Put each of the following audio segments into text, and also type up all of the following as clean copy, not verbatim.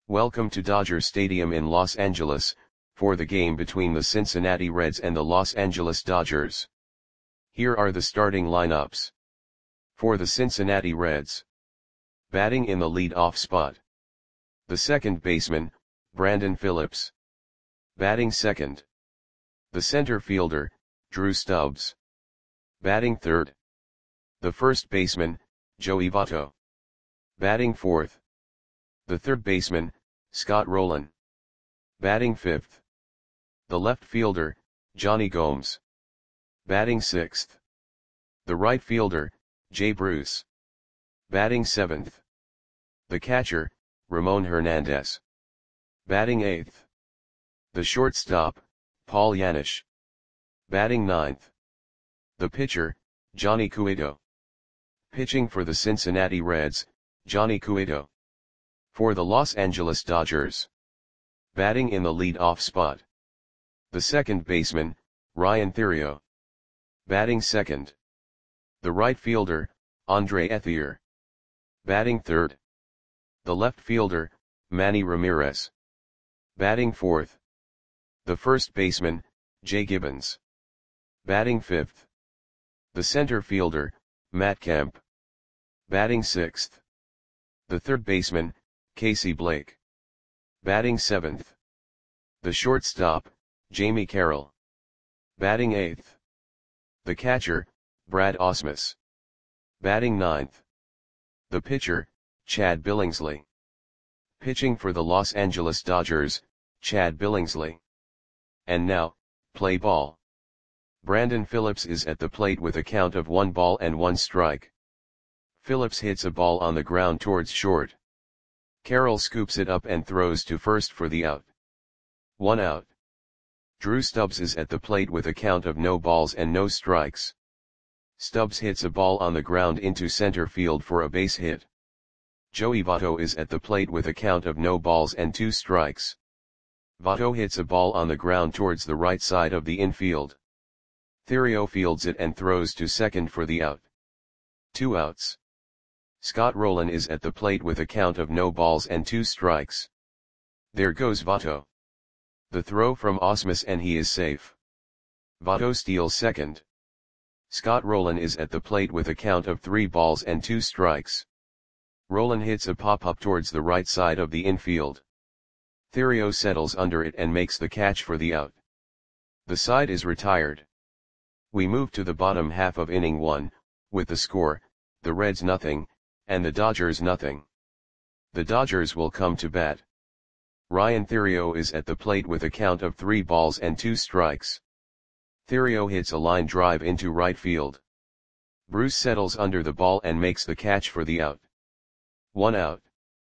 Welcome to Dodger Stadium in Los Angeles, for the game between the Cincinnati Reds and the Los Angeles Dodgers. Here are the starting lineups. For the Cincinnati Reds. Batting in the lead-off spot. The second baseman, Brandon Phillips. Batting second. The center fielder, Drew Stubbs. Batting third. The first baseman, Joey Votto. Batting fourth. The third baseman, Scott Rolen. Batting fifth. The left fielder, Jonny Gomes. Batting sixth. The right fielder, Jay Bruce. Batting seventh. The catcher, Ramon Hernandez. Batting eighth. The shortstop, Paul Janisch. Batting ninth. The pitcher, Johnny Cueto. Pitching for the Cincinnati Reds, Johnny Cueto. For the Los Angeles Dodgers. Batting in the lead-off spot. The second baseman, Ryan Theriot. Batting second. The right fielder, Andre Ethier. Batting third. The left fielder, Manny Ramirez. Batting fourth. The first baseman, Jay Gibbons. Batting fifth. The center fielder, Matt Kemp. Batting sixth. The third baseman, Casey Blake. Batting seventh. The shortstop, Jamie Carroll. Batting eighth. The catcher, Brad Ausmus. Batting ninth. The pitcher, Chad Billingsley. Pitching for the Los Angeles Dodgers, Chad Billingsley. And now, play ball. Brandon Phillips is at the plate with a count of 1 strike. Phillips hits a ball on the ground towards short. Carroll scoops it up and throws to first for the out. 1 out. Drew Stubbs is at the plate with a count of no strikes. Stubbs hits a ball on the ground into center field for a base hit. Joey Votto is at the plate with a count of 2 strikes. Votto hits a ball on the ground towards the right side of the infield. Theriot fields it and throws to second for the out. 2 outs. Scott Rolen is at the plate with a count of 2 strikes. There goes Votto. The throw from Ausmus and he is safe. Votto steals second. Scott Rolen is at the plate with a count of 3 strikes. Rolen hits a pop-up towards the right side of the infield. Theriot settles under it and makes the catch for the out. The side is retired. We move to the bottom half of inning 1, with the score, the Reds nothing, and the Dodgers nothing. The Dodgers will come to bat. Ryan Theriot is at the plate with a count of 3 strikes. Theriot hits a line drive into right field. Bruce settles under the ball and makes the catch for the out. 1 out.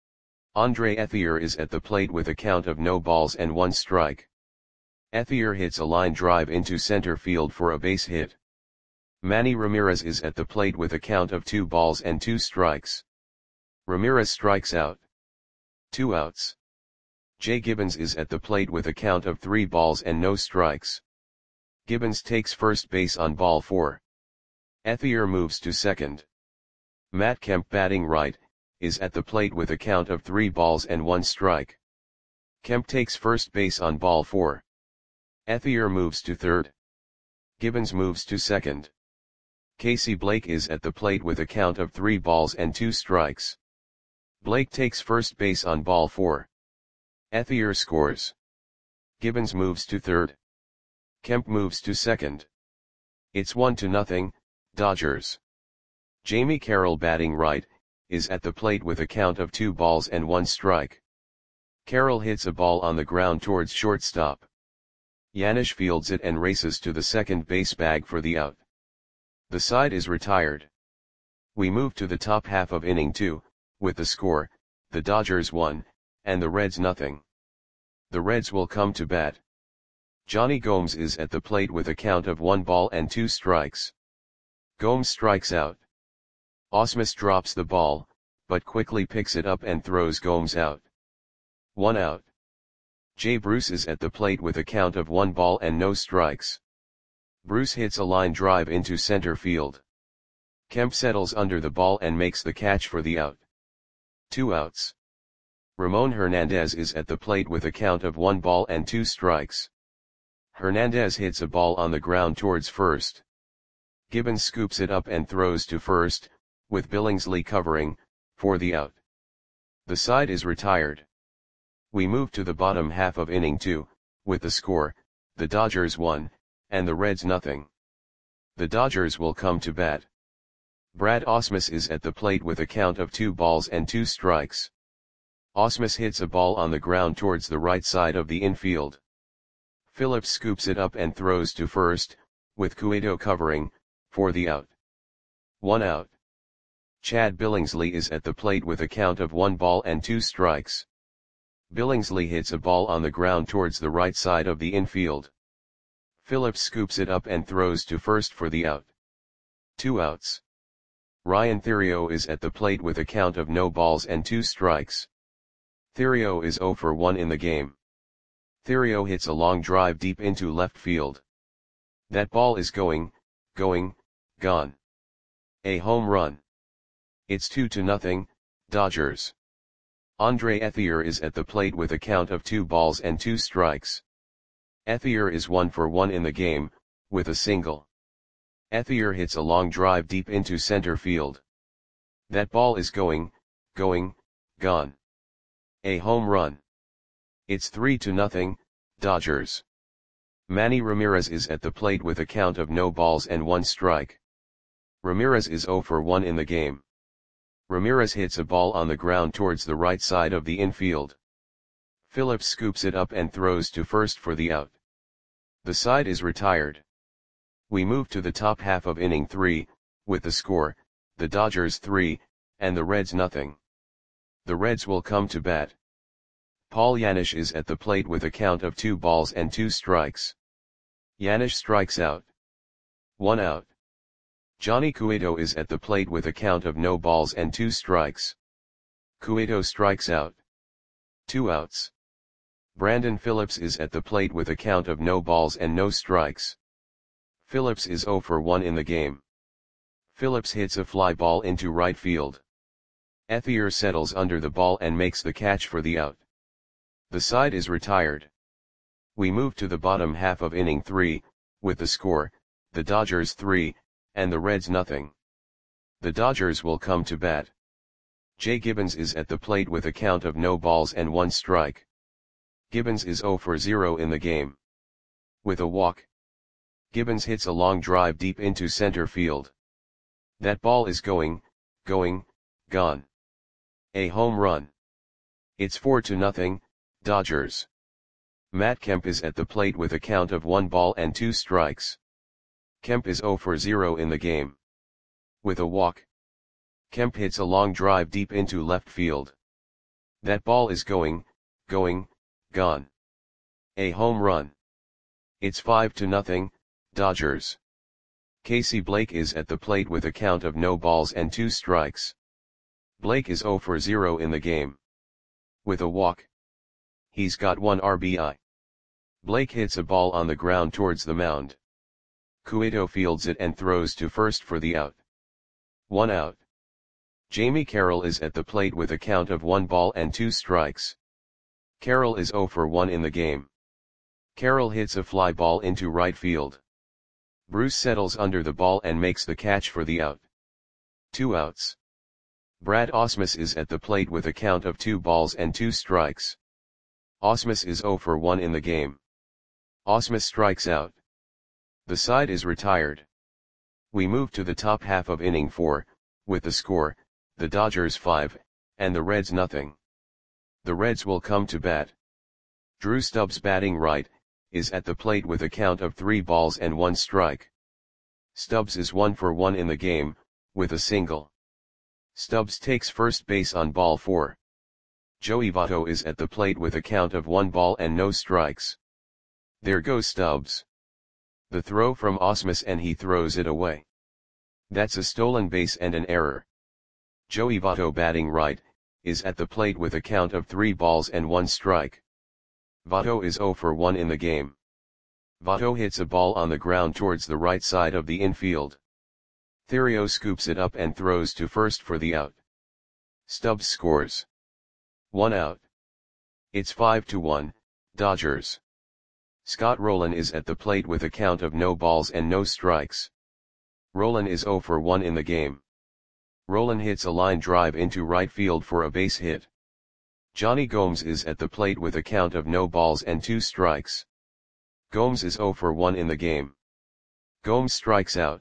Andre Ethier is at the plate with a count of 1 strike. Ethier hits a line drive into center field for a base hit. Manny Ramirez is at the plate with a count of 2 strikes. Ramirez strikes out. 2 outs. Jay Gibbons is at the plate with a count of 3 balls and no strikes. Gibbons takes first base on ball 4. Ethier moves to second. Matt Kemp, batting right, is at the plate with a count of 3 balls and 1 strike. Kemp takes first base on ball 4. Ethier moves to third. Gibbons moves to second. Casey Blake is at the plate with a count of 3 balls and 2 strikes. Blake takes first base on ball 4. Ethier scores. Gibbons moves to third. Kemp moves to second. It's 1-0, Dodgers. Jamie Carroll, batting right, is at the plate with a count of 2 balls and 1 strike. Carroll hits a ball on the ground towards shortstop. Janisch fields it and races to the second base bag for the out. The side is retired. We move to the top half of inning 2, with the score, the Dodgers 1, and the Reds nothing. The Reds will come to bat. Jonny Gomes is at the plate with a count of 1 strikes. Gomes strikes out. Ausmus drops the ball, but quickly picks it up and throws Gomes out. 1 out. Jay Bruce is at the plate with a count of 1 ball and no strikes. Bruce hits a line drive into center field. Kemp settles under the ball and makes the catch for the out. 2 outs. Ramon Hernandez is at the plate with a count of 1 ball and 2 strikes. Hernandez hits a ball on the ground towards first. Gibbons scoops it up and throws to first, with Billingsley covering, for the out. The side is retired. We move to the bottom half of inning 2, with the score, the Dodgers 1, and the Reds nothing. The Dodgers will come to bat. Brad Ausmus is at the plate with a count of 2 balls and 2 strikes. Ausmus hits a ball on the ground towards the right side of the infield. Phillips scoops it up and throws to first, with Cueto covering, for the out. 1 out. Chad Billingsley is at the plate with a count of 1 ball and 2 strikes. Billingsley hits a ball on the ground towards the right side of the infield. Phillips scoops it up and throws to first for the out. 2 outs. Ryan Theriot is at the plate with a count of no balls and 2 strikes. Theriot is 0 for 1 in the game. Theriot hits a long drive deep into left field. That ball is going, gone. A home run. It's 2-0, Dodgers. Andre Ethier is at the plate with a count of 2 balls and 2 strikes. Ethier is 1 for 1 in the game, with a single. Ethier hits a long drive deep into center field. That ball is going, gone. A home run. It's 3-0, Dodgers. Manny Ramirez is at the plate with a count of no balls and 1 strike. Ramirez is 0 for 1 in the game. Ramirez hits a ball on the ground towards the right side of the infield. Phillips scoops it up and throws to first for the out. The side is retired. We move to the top half of inning 3, with the score, the Dodgers 3, and the Reds nothing. The Reds will come to bat. Paul Janisch is at the plate with a count of 2 balls and 2 strikes. Janisch strikes out. 1 out. Johnny Cueto is at the plate with a count of no balls and 2 strikes. Cueto strikes out. 2 outs. Brandon Phillips is at the plate with a count of no balls and no strikes. Phillips is 0 for 1 in the game. Phillips hits a fly ball into right field. Ethier settles under the ball and makes the catch for the out. The side is retired. We move to the bottom half of inning 3, with the score, the Dodgers 3, and the Reds nothing. The Dodgers will come to bat. Jay Gibbons is at the plate with a count of no balls and 1 strike. Gibbons is 0 for 0 in the game. With a walk. Gibbons hits a long drive deep into center field. That ball is going, gone. A home run. It's 4-0, Dodgers. Matt Kemp is at the plate with a count of 1 ball and 2 strikes. Kemp is 0 for 0 in the game. With a walk. Kemp hits a long drive deep into left field. That ball is going, gone. A home run. It's 5-0, Dodgers. Casey Blake is at the plate with a count of no balls and 2 strikes. Blake is 0 for 0 in the game. With a walk. He's got 1 RBI. Blake hits a ball on the ground towards the mound. Cueto fields it and throws to first for the out. 1 out. Jamie Carroll is at the plate with a count of 1 ball and 2 strikes. Carroll is 0 for 1 in the game. Carroll hits a fly ball into right field. Bruce settles under the ball and makes the catch for the out. 2 outs. Brad Ausmus is at the plate with a count of 2 balls and 2 strikes. Ausmus is 0 for 1 in the game. Ausmus strikes out. The side is retired. We move to the top half of inning 4, with the score, the Dodgers 5, and the Reds nothing. The Reds will come to bat. Drew Stubbs batting right, is at the plate with a count of 3 balls and 1 strike. Stubbs is 1 for 1 in the game, with a single. Stubbs takes first base on ball 4. Joey Votto is at the plate with a count of 1 ball and no strikes. There goes Stubbs. The throw from Ausmus and he throws it away. That's a stolen base and an error. Joey Votto batting right, is at the plate with a count of 3 balls and 1 strike. Votto is 0 for 1 in the game. Votto hits a ball on the ground towards the right side of the infield. Theriot scoops it up and throws to first for the out. Stubbs scores. 1 out. It's 5-1, Dodgers. Scott Rolen is at the plate with a count of no balls and no strikes. Rolen is 0 for 1 in the game. Rolen hits a line drive into right field for a base hit. Johnny Gomes is at the plate with a count of no balls and 2 strikes. Gomes is 0 for 1 in the game. Gomes strikes out.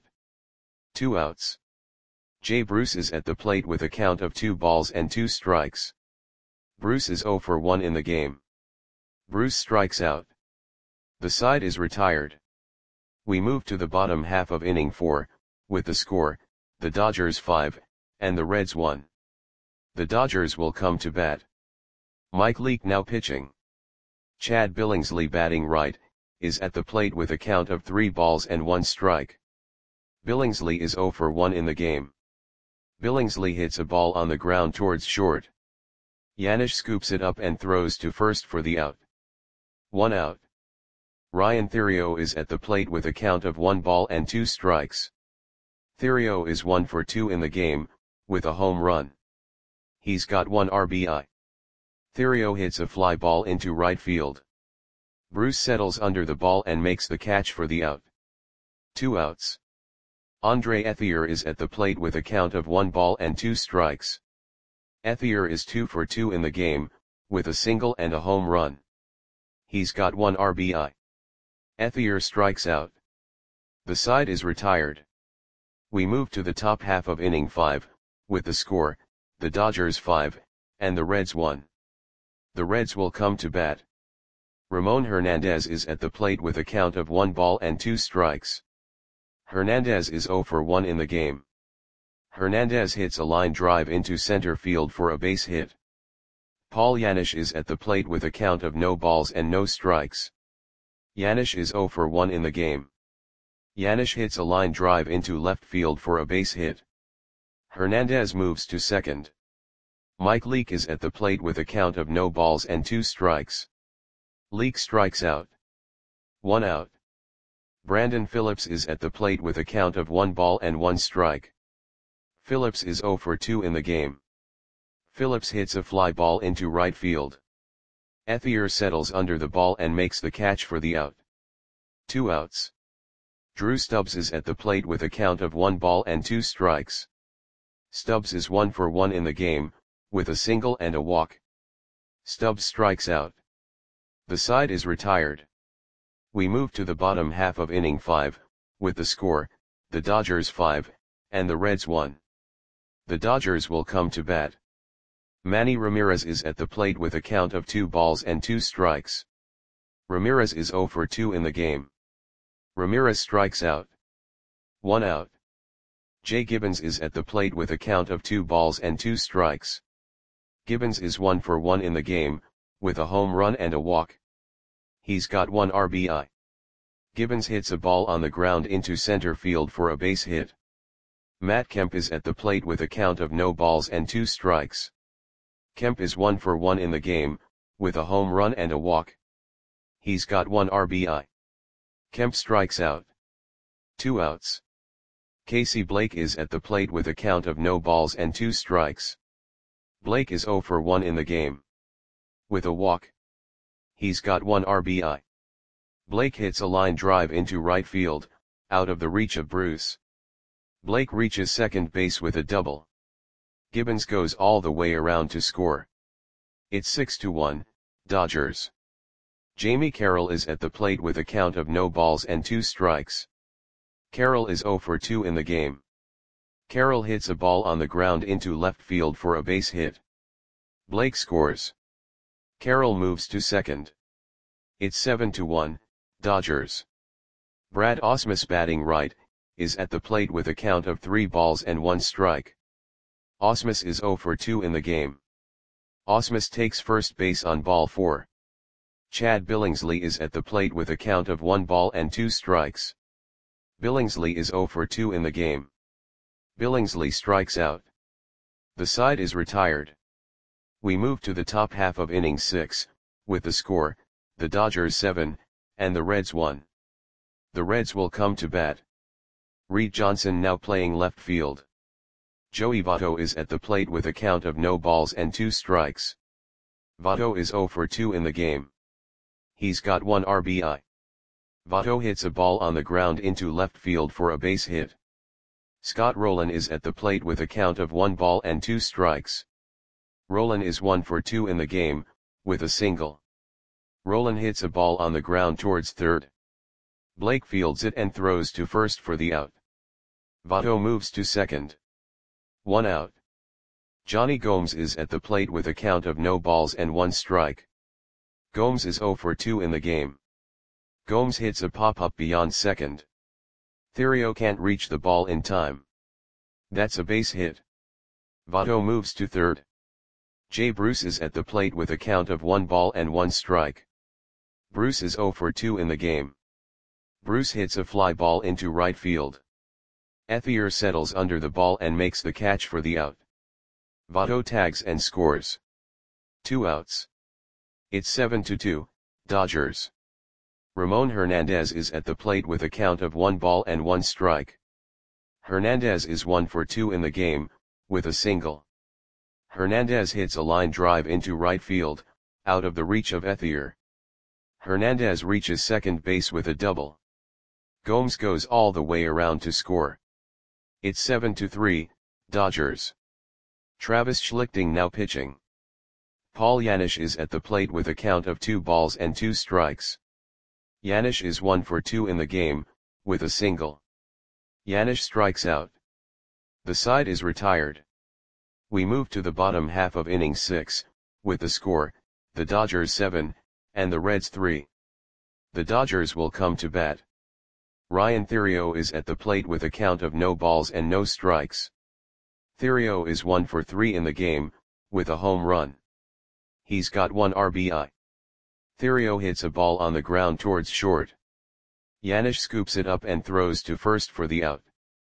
2 outs. Jay Bruce is at the plate with a count of 2 balls and 2 strikes. Bruce is 0 for 1 in the game. Bruce strikes out. The side is retired. We move to the bottom half of inning 4, with the score, the Dodgers 5, and the Reds 1. The Dodgers will come to bat. Mike Leake now pitching. Chad Billingsley batting right, is at the plate with a count of 3 balls and 1 strike. Billingsley is 0 for 1 in the game. Billingsley hits a ball on the ground towards short. Yanish scoops it up and throws to first for the out. 1 out. Ryan Theriot is at the plate with a count of 1 ball and 2 strikes. Theriot is 1 for 2 in the game, with a home run. He's got 1 RBI. Theriot hits a fly ball into right field. Bruce settles under the ball and makes the catch for the out. 2 outs. Andre Ethier is at the plate with a count of 1 ball and 2 strikes. Ethier is 2 for 2 in the game, with a single and a home run. He's got 1 RBI. Ethier strikes out. The side is retired. We move to the top half of inning 5, with the score, the Dodgers 5, and the Reds 1. The Reds will come to bat. Ramon Hernandez is at the plate with a count of 1 ball and 2 strikes. Hernandez is 0 for 1 in the game. Hernandez hits a line drive into center field for a base hit. Paul Yanish is at the plate with a count of no balls and no strikes. Yanish is 0 for 1 in the game. Yanish hits a line drive into left field for a base hit. Hernandez moves to second. Mike Leake is at the plate with a count of no balls and 2 strikes. Leake strikes out. 1 out. Brandon Phillips is at the plate with a count of 1 ball and 1 strike. Phillips is 0 for 2 in the game. Phillips hits a fly ball into right field. Ethier settles under the ball and makes the catch for the out. 2 outs. Drew Stubbs is at the plate with a count of 1 ball and 2 strikes. Stubbs is 1 for 1 in the game, with a single and a walk. Stubbs strikes out. The side is retired. We move to the bottom half of inning 5, with the score, the Dodgers 5, and the Reds 1. The Dodgers will come to bat. Manny Ramirez is at the plate with a count of 2 balls and 2 strikes. Ramirez is 0 for 2 in the game. Ramirez strikes out. 1 out. Jay Gibbons is at the plate with a count of 2 balls and 2 strikes. Gibbons is 1 for 1 in the game, with a home run and a walk. He's got 1 RBI. Gibbons hits a ball on the ground into center field for a base hit. Matt Kemp is at the plate with a count of no balls and 2 strikes. Kemp is 1 for 1 in the game, with a home run and a walk. He's got 1 RBI. Kemp strikes out. 2 outs. Casey Blake is at the plate with a count of no balls and 2 strikes. Blake is 0 for 1 in the game. With a walk. He's got 1 RBI. Blake hits a line drive into right field, out of the reach of Bruce. Blake reaches second base with a double. Gibbons goes all the way around to score. It's 6-1, Dodgers. Jamie Carroll is at the plate with a count of no balls and 2 strikes. Carroll is 0 for 2 in the game. Carroll hits a ball on the ground into left field for a base hit. Blake scores. Carroll moves to second. It's 7-1, Dodgers. Brad Ausmus batting right, is at the plate with a count of 3 balls and 1 strike. Ausmus is 0 for 2 in the game. Ausmus takes first base on ball 4. Chad Billingsley is at the plate with a count of 1 ball and 2 strikes. Billingsley is 0 for 2 in the game. Billingsley strikes out. The side is retired. We move to the top half of inning 6, with the score, the Dodgers 7, and the Reds 1. The Reds will come to bat. Reed Johnson now playing left field. Joey Votto is at the plate with a count of no balls and 2 strikes. Votto is 0 for 2 in the game. He's got 1 RBI. Votto hits a ball on the ground into left field for a base hit. Scott Rolen is at the plate with a count of 1 ball and 2 strikes. Rolen is 1 for 2 in the game, with a single. Rolen hits a ball on the ground towards third. Blake fields it and throws to first for the out. Votto moves to second. 1 out. Johnny Gomes is at the plate with a count of no balls and 1 strike. Gomes is 0 for 2 in the game. Gomes hits a pop-up beyond second. Theriot can't reach the ball in time. That's a base hit. Votto moves to third. Jay Bruce is at the plate with a count of 1 ball and 1 strike. Bruce is 0 for 2 in the game. Bruce hits a fly ball into right field. Ethier settles under the ball and makes the catch for the out. Votto tags and scores. 2 outs. It's 7-2, Dodgers. Ramon Hernandez is at the plate with a count of 1 ball and 1 strike. Hernandez is 1 for 2 in the game, with a single. Hernandez hits a line drive into right field, out of the reach of Ethier. Hernandez reaches second base with a double. Gomes goes all the way around to score. It's 7-3, Dodgers. Travis Schlichting now pitching. Paul Janisch is at the plate with a count of 2 balls and 2 strikes. Janisch is 1 for 2 in the game, with a single. Janisch strikes out. The side is retired. We move to the bottom half of inning 6, with the score, the Dodgers 7, and the Reds 3. The Dodgers will come to bat. Ryan Theriot is at the plate with a count of no balls and no strikes. Theriot is 1 for 3 in the game, with a home run. He's got 1 RBI. Theriot hits a ball on the ground towards short. Janisch scoops it up and throws to first for the out.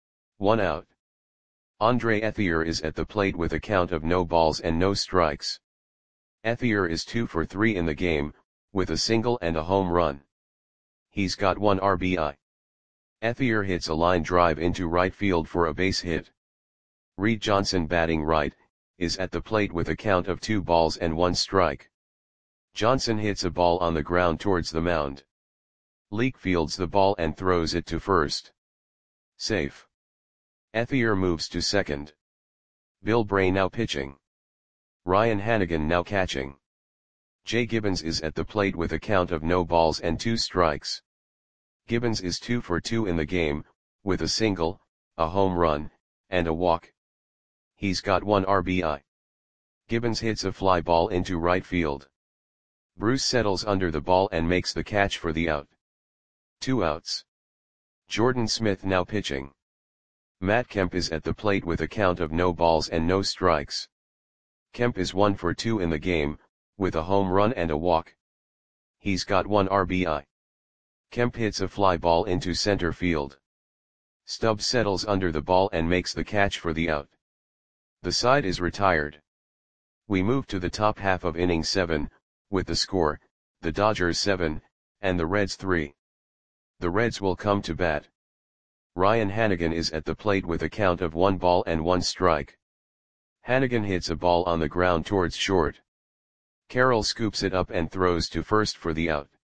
1 out. Andre Ethier is at the plate with a count of no balls and no strikes. Ethier is 2 for 3 in the game, with a single and a home run. He's got 1 RBI. Ethier hits a line drive into right field for a base hit. Reed Johnson, batting right, is at the plate with a count of 2 balls and 1 strike. Johnson hits a ball on the ground towards the mound. Leake fields the ball and throws it to first. Safe. Ethier moves to second. Bill Bray now pitching. Ryan Hanigan now catching. Jay Gibbons is at the plate with a count of no balls and 2 strikes. Gibbons is 2 for 2 in the game, with a single, a home run, and a walk. He's got 1 RBI. Gibbons hits a fly ball into right field. Bruce settles under the ball and makes the catch for the out. 2 outs. Jordan Smith now pitching. Matt Kemp is at the plate with a count of no balls and no strikes. Kemp is 1 for 2 in the game, with a home run and a walk. He's got 1 RBI. Kemp hits a fly ball into center field. Stubbs settles under the ball and makes the catch for the out. The side is retired. We move to the top half of inning 7, with the score, the Dodgers 7, and the Reds 3. The Reds will come to bat. Ryan Hanigan is at the plate with a count of 1 ball and 1 strike. Hanigan hits a ball on the ground towards short. Carroll scoops it up and throws to first for the out.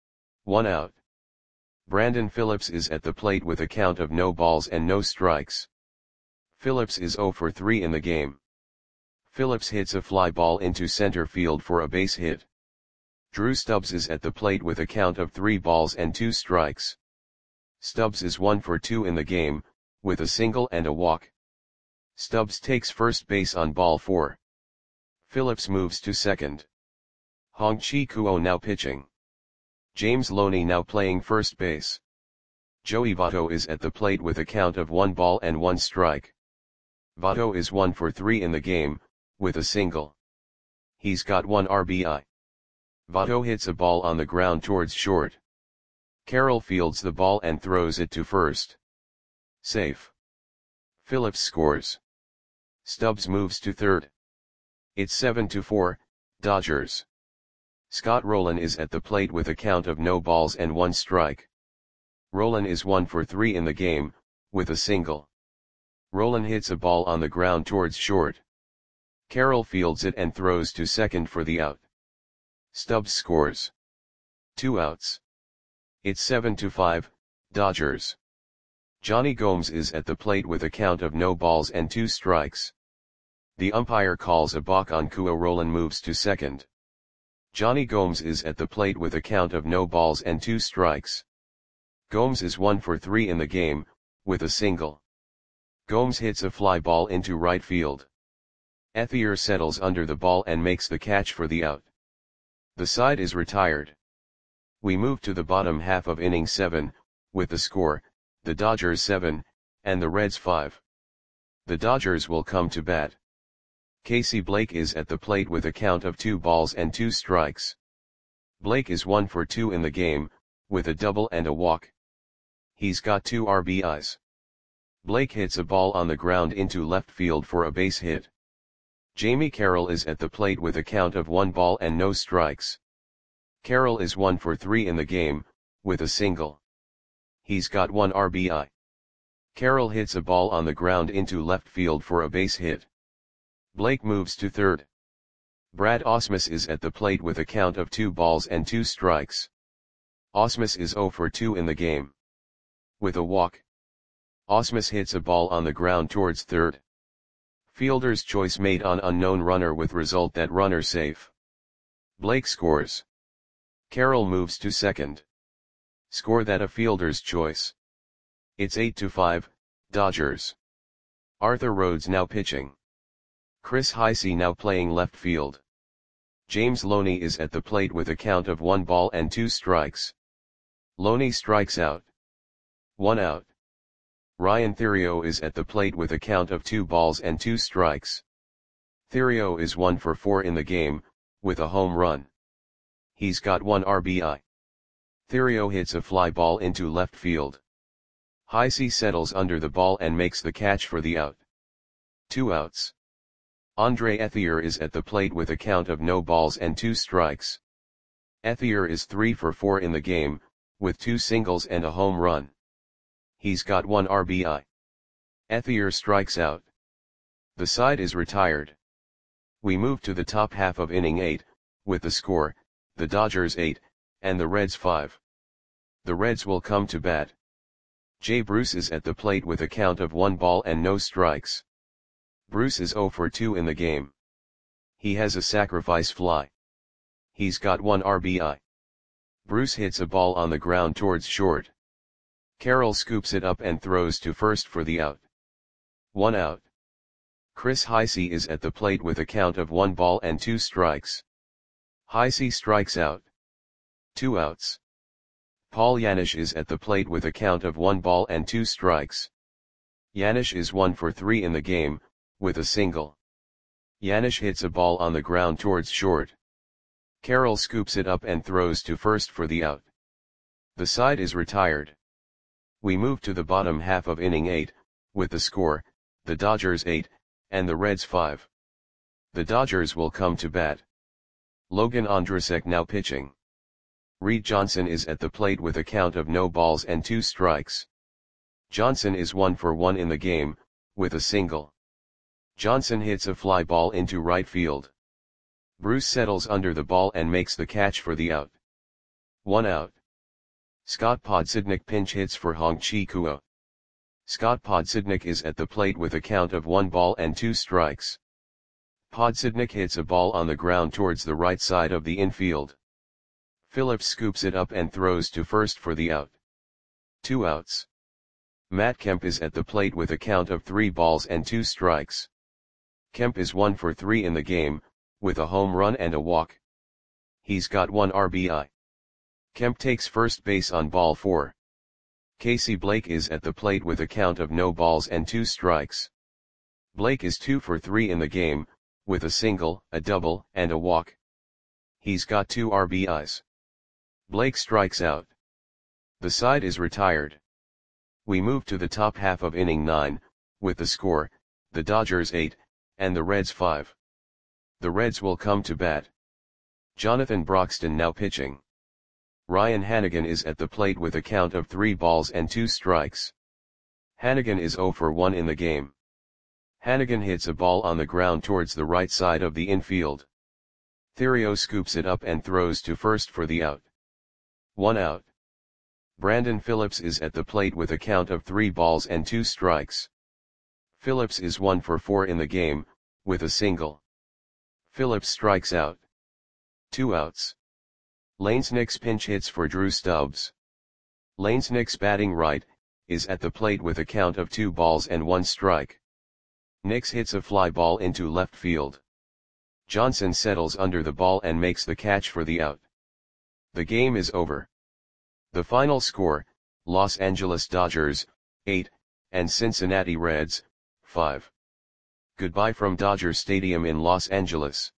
1 out. Brandon Phillips is at the plate with a count of no balls and no strikes. Phillips is 0 for 3 in the game. Phillips hits a fly ball into center field for a base hit. Drew Stubbs is at the plate with a count of 3 balls and 2 strikes. Stubbs is 1 for 2 in the game, with a single and a walk. Stubbs takes first base on ball 4. Phillips moves to second. Hong-Chi Kuo now pitching. James Loney now playing first base. Joey Votto is at the plate with a count of 1 ball and 1 strike. Votto is 1 for 3 in the game, with a single. He's got 1 RBI. Votto hits a ball on the ground towards short. Carroll fields the ball and throws it to first. Safe. Phillips scores. Stubbs moves to third. It's 7-4, Dodgers. Scott Rolen is at the plate with a count of no balls and 1 strike. Rolen is 1 for 3 in the game, with a single. Rolen hits a ball on the ground towards short. Carroll fields it and throws to second for the out. Stubbs scores. 2 outs. It's 7-5, Dodgers. Johnny Gomes is at the plate with a count of no balls and 2 strikes. The umpire calls a balk on Kua. Rolen moves to second. Johnny Gomes is at the plate with a count of no balls and 2 strikes. Gomes is 1 for 3 in the game, with a single. Gomes hits a fly ball into right field. Ethier settles under the ball and makes the catch for the out. The side is retired. We move to the bottom half of inning 7, with the score, the Dodgers 7, and the Reds 5. The Dodgers will come to bat. Casey Blake is at the plate with a count of 2 balls and 2 strikes. Blake is 1 for 2 in the game, with a double and a walk. He's got 2 RBIs. Blake hits a ball on the ground into left field for a base hit. Jamie Carroll is at the plate with a count of 1 ball and no strikes. Carroll is 1 for 3 in the game, with a single. He's got 1 RBI. Carroll hits a ball on the ground into left field for a base hit. Blake moves to third. Brad Ausmus is at the plate with a count of 2 balls and 2 strikes. Ausmus is 0 for 2 in the game. With a walk. Ausmus hits a ball on the ground towards third. Fielder's choice made on unknown runner with result that runner safe. Blake scores. Carroll moves to second. Score that a fielder's choice. It's 8-5, Dodgers. Arthur Rhodes now pitching. Chris Heisey now playing left field. James Loney is at the plate with a count of 1 ball and 2 strikes. Loney strikes out. 1 out. Ryan Theriot is at the plate with a count of 2 balls and 2 strikes. Theriot is 1 for 4 in the game, with a home run. He's got 1 RBI. Theriot hits a fly ball into left field. Heisey settles under the ball and makes the catch for the out. 2 outs. Andre Ethier is at the plate with a count of no balls and 2 strikes. Ethier is 3 for 4 in the game, with 2 singles and a home run. He's got 1 RBI. Ethier strikes out. The side is retired. We move to the top half of inning 8, with the score, the Dodgers 8, and the Reds 5. The Reds will come to bat. Jay Bruce is at the plate with a count of 1 ball and no strikes. Bruce is 0 for 2 in the game. He has a sacrifice fly. He's got 1 RBI. Bruce hits a ball on the ground towards short. Carroll scoops it up and throws to first for the out. 1 out. Chris Heisey is at the plate with a count of 1 ball and 2 strikes. Heisey strikes out. 2 outs. Paul Janisch is at the plate with a count of 1 ball and 2 strikes. Janisch is 1 for 3 in the game, with a single. Janisch hits a ball on the ground towards short. Carroll scoops it up and throws to first for the out. The side is retired. We move to the bottom half of inning 8, with the score, the Dodgers 8, and the Reds 5. The Dodgers will come to bat. Logan Ondrasek now pitching. Reed Johnson is at the plate with a count of no balls and 2 strikes. Johnson is 1 for 1 in the game, with a single. Johnson hits a fly ball into right field. Bruce settles under the ball and makes the catch for the out. 1 out. Scott Podsednik pinch hits for Hong-Chi Kua. Scott Podsednik is at the plate with a count of 1 ball and 2 strikes. Podsednik hits a ball on the ground towards the right side of the infield. Phillips scoops it up and throws to first for the out. 2 outs. Matt Kemp is at the plate with a count of 3 balls and 2 strikes. Kemp is 1 for 3 in the game, with a home run and a walk. He's got 1 RBI. Kemp takes first base on ball 4. Casey Blake is at the plate with a count of no balls and 2 strikes. Blake is 2 for 3 in the game, with a single, a double, and a walk. He's got 2 RBIs. Blake strikes out. The side is retired. We move to the top half of inning 9, with the score, the Dodgers 8, and the Reds 5. The Reds will come to bat. Jonathan Broxton now pitching. Ryan Hanigan is at the plate with a count of 3 balls and 2 strikes. Hanigan is 0 for 1 in the game. Hanigan hits a ball on the ground towards the right side of the infield. Theriot scoops it up and throws to first for the out. 1 out. Brandon Phillips is at the plate with a count of 3 balls and 2 strikes. Phillips is 1 for 4 in the game, with a single. Phillips strikes out. 2 outs. Lanes Nix pinch hits for Drew Stubbs. Lanes Nix batting right, is at the plate with a count of 2 balls and 1 strike. Nix hits a fly ball into left field. Johnson settles under the ball and makes the catch for the out. The game is over. The final score, Los Angeles Dodgers, 8, and Cincinnati Reds, 5. Goodbye from Dodger Stadium in Los Angeles.